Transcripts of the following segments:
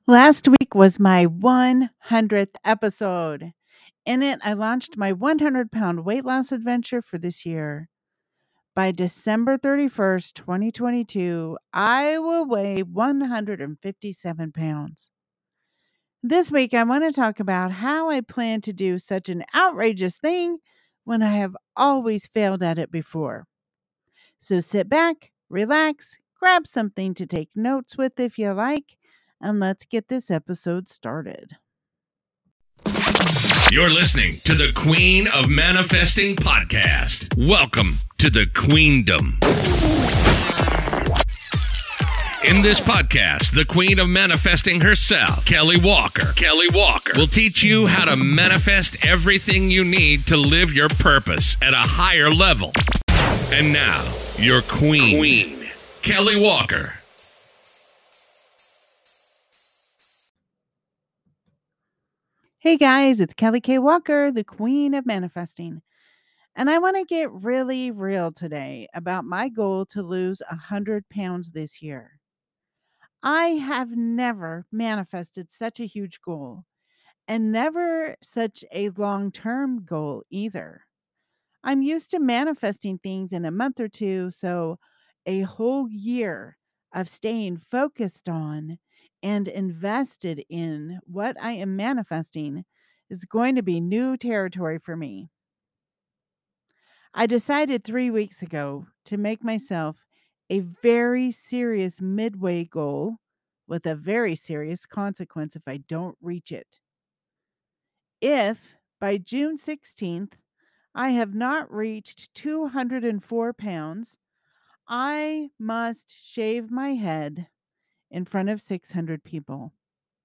Last week was my 100th episode. In it, I launched my 100-pound weight loss adventure for this year. By December 31st, 2022, I will weigh 157 pounds. This week, I want to talk about how I plan to do such an outrageous thing when I have always failed at it before. So sit back, relax, grab something to take notes with if you like, and let's get this episode started. You're listening to the Queen of Manifesting podcast. Welcome to the Queendom. In this podcast, the Queen of Manifesting herself, Kelly Walker, will teach you how to manifest everything you need to live your purpose at a higher level. And now, your Queen, Kelly Walker. Hey guys, it's Kelly K. Walker, the Queen of Manifesting. And I want to get really real today about my goal to lose 100 pounds this year. I have never manifested such a huge goal and never such a long-term goal either. I'm used to manifesting things in a month or two, so a whole year of staying focused on and invested in what I am manifesting is going to be new territory for me. I decided 3 weeks ago to make myself a very serious midway goal with a very serious consequence if I don't reach it. If by June 16th I have not reached 204 pounds, I must shave my head in front of 600 people.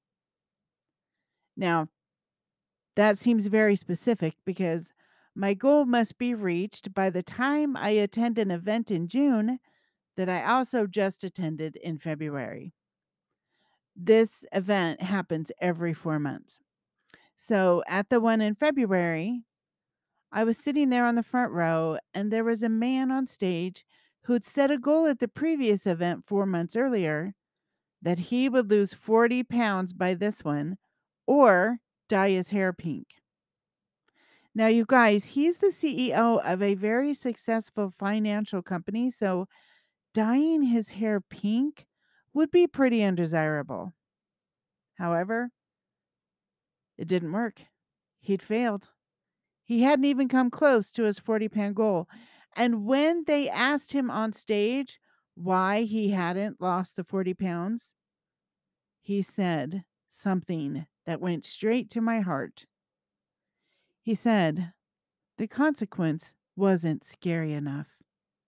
Now, that seems very specific because my goal must be reached by the time I attend an event in June that I also just attended in February. This event happens every 4 months. So at the one in February, I was sitting there on the front row, and there was a man on stage who'd set a goal at the previous event 4 months earlier that he would lose 40 pounds by this one or dye his hair pink. Now, you guys, he's the CEO of a very successful financial company, so dyeing his hair pink would be pretty undesirable. However, it didn't work. He'd failed. He hadn't even come close to his 40-pound goal. And when they asked him on stage why he hadn't lost the 40 pounds, he said something that went straight to my heart. He said, the consequence wasn't scary enough.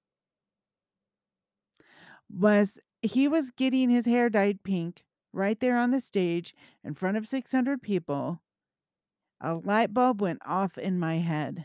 He was getting his hair dyed pink right there on the stage in front of 600 people. A light bulb went off in my head.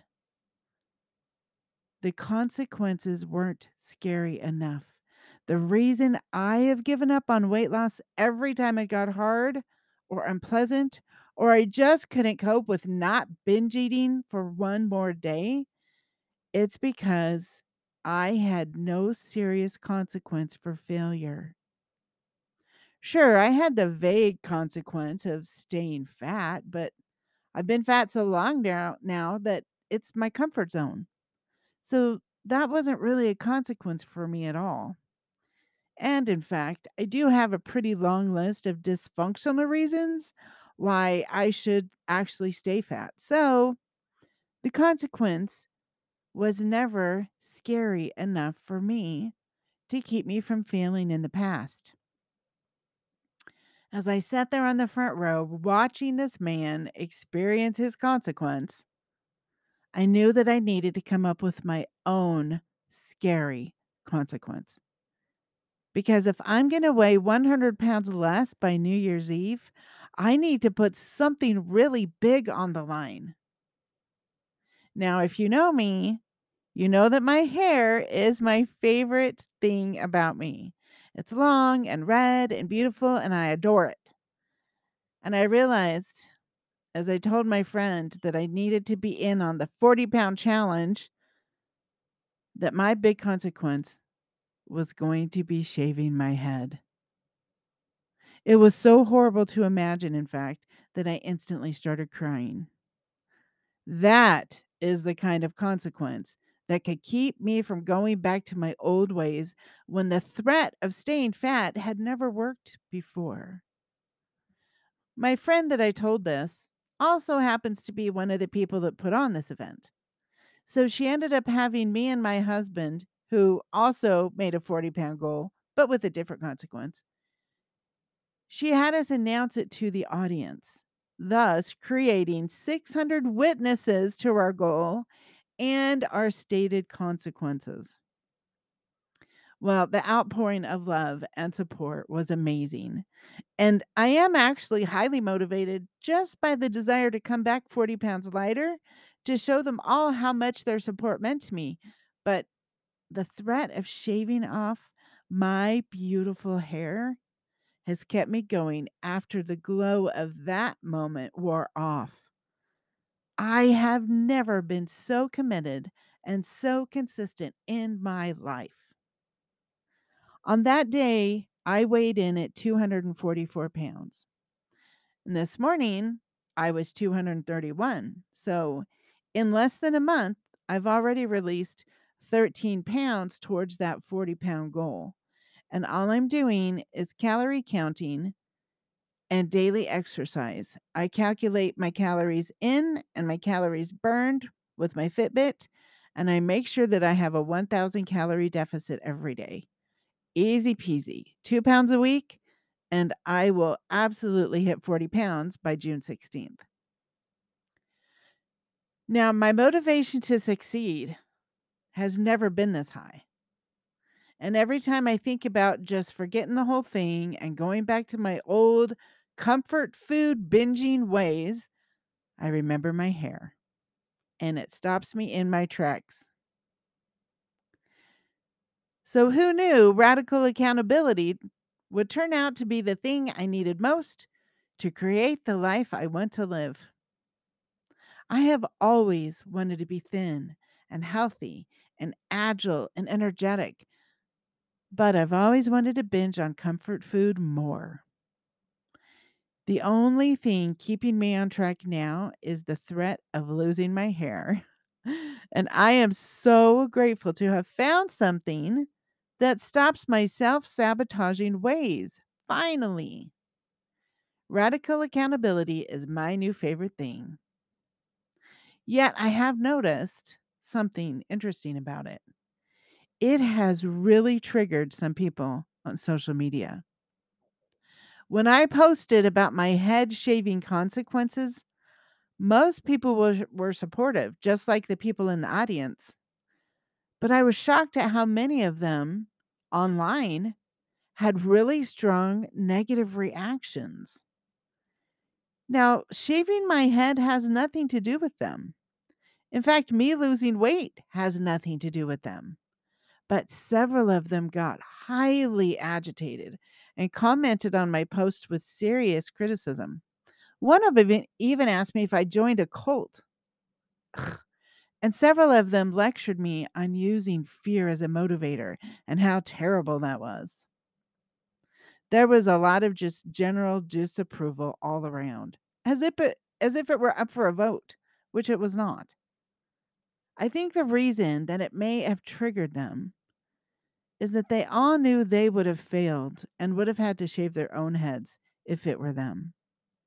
The consequences weren't scary enough. The reason I have given up on weight loss every time it got hard or unpleasant, or I just couldn't cope with not binge eating for one more day, it's because I had no serious consequence for failure. Sure, I had the vague consequence of staying fat, but I've been fat so long now that it's my comfort zone. So that wasn't really a consequence for me at all. And in fact, I do have a pretty long list of dysfunctional reasons why I should actually stay fat. So the consequence was never scary enough for me to keep me from failing in the past. As I sat there on the front row watching this man experience his consequence, I knew that I needed to come up with my own scary consequence. Because if I'm going to weigh 100 pounds less by New Year's Eve, I need to put something really big on the line. Now, if you know me, you know that my hair is my favorite thing about me. It's long and red and beautiful, and I adore it. And I realized as I told my friend that I needed to be in on the 40-pound challenge that my big consequence was going to be shaving my head. It was so horrible to imagine, in fact, that I instantly started crying. That is the kind of consequence that could keep me from going back to my old ways when the threat of staying fat had never worked before. My friend that I told this also happens to be one of the people that put on this event. So she ended up having me and my husband, who also made a 40-pound goal, but with a different consequence. She had us announce it to the audience, thus creating 600 witnesses to our goal and our stated consequences. Well, the outpouring of love and support was amazing. And I am actually highly motivated just by the desire to come back 40 pounds lighter to show them all how much their support meant to me. But the threat of shaving off my beautiful hair has kept me going after the glow of that moment wore off. I have never been so committed and so consistent in my life. On that day, I weighed in at 244 pounds. And this morning, I was 231. So, in less than a month, I've already released 13 pounds towards that 40-pound goal. And all I'm doing is calorie counting and daily exercise. I calculate my calories in and my calories burned with my Fitbit, and I make sure that I have a 1,000 calorie deficit every day. Easy peasy. 2 pounds a week, and I will absolutely hit 40 pounds by June 16th. Now, my motivation to succeed has never been this high. And every time I think about just forgetting the whole thing and going back to my old comfort food binging ways, I remember my hair and it stops me in my tracks. So, who knew radical accountability would turn out to be the thing I needed most to create the life I want to live? I have always wanted to be thin and healthy and agile and energetic, but I've always wanted to binge on comfort food more. The only thing keeping me on track now is the threat of losing my hair. And I am so grateful to have found something that stops my self sabotaging ways. Finally, radical accountability is my new favorite thing. Yet I have noticed something interesting about it. It has really triggered some people on social media. When I posted about my head shaving consequences, most people were supportive, just like the people in the audience. But I was shocked at how many of them online had really strong negative reactions. Now, shaving my head has nothing to do with them. In fact, me losing weight has nothing to do with them. But several of them got highly agitated and commented on my post with serious criticism. One of them even asked me if I joined a cult. And several of them lectured me on using fear as a motivator and how terrible that was. There was a lot of just general disapproval all around, as if it were up for a vote, which it was not. I think the reason that it may have triggered them is that they all knew they would have failed and would have had to shave their own heads if it were them.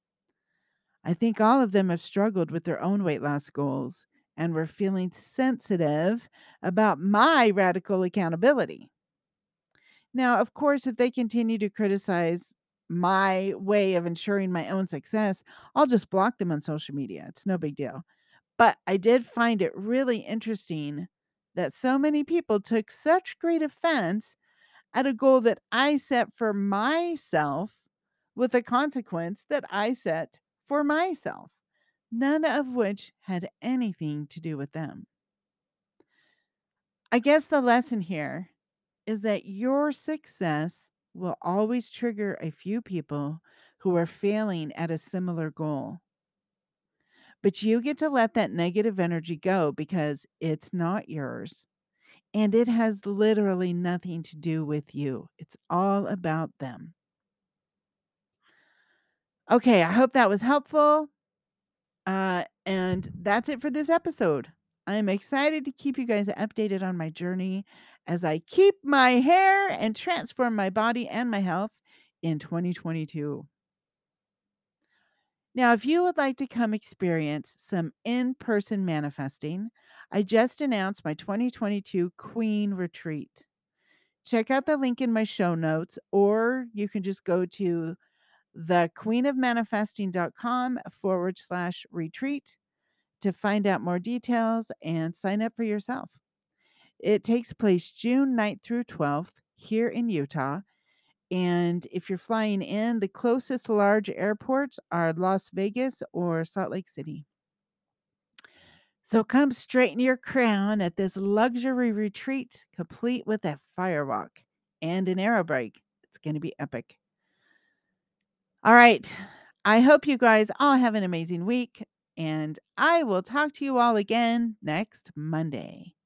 I think all of them have struggled with their own weight loss goals and were feeling sensitive about my radical accountability. Now, of course, if they continue to criticize my way of ensuring my own success, I'll just block them on social media. It's no big deal. But I did find it really interesting that so many people took such great offense at a goal that I set for myself with a consequence that I set for myself, none of which had anything to do with them. I guess the lesson here is that your success will always trigger a few people who are failing at a similar goal. But you get to let that negative energy go because it's not yours. And it has literally nothing to do with you. It's all about them. Okay, I hope that was helpful. And that's it for this episode. I'm excited to keep you guys updated on my journey as I keep my hair and transform my body and my health in 2022. Now, if you would like to come experience some in person manifesting, I just announced my 2022 Queen Retreat. Check out the link in my show notes, or you can just go to thequeenofmanifesting.com/retreat to find out more details and sign up for yourself. It takes place June 9th through 12th here in Utah. And if you're flying in, the closest large airports are Las Vegas or Salt Lake City. So come straighten your crown at this luxury retreat, complete with a firewalk and an aero break. It's going to be epic. All right. I hope you guys all have an amazing week, and I will talk to you all again next Monday.